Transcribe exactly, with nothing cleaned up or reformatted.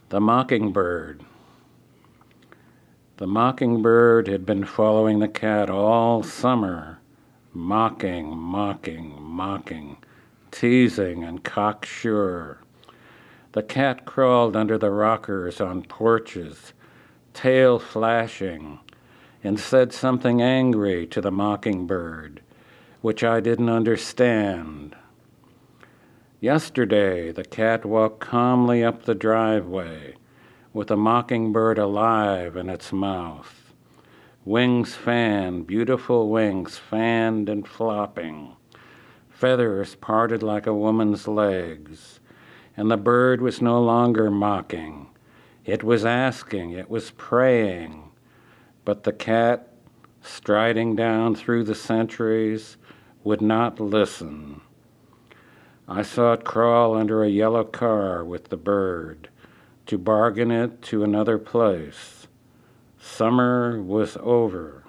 The Mockingbird. The mockingbird had been following the cat all summer, mocking, mocking, mocking, teasing and cocksure. The cat crawled under the rockers on porches, tail flashing, and said something angry to the mockingbird, which I didn't understand. Yesterday, the cat walked calmly up the driveway with a mockingbird alive in its mouth. Wings fanned, beautiful wings fanned and flopping, feathers parted like a woman's legs, and the bird was no longer mocking. It was asking, it was praying, but the cat, striding down through the centuries, would not listen. I saw it crawl under a yellow car with the bird to bargain it to another place. Summer was over.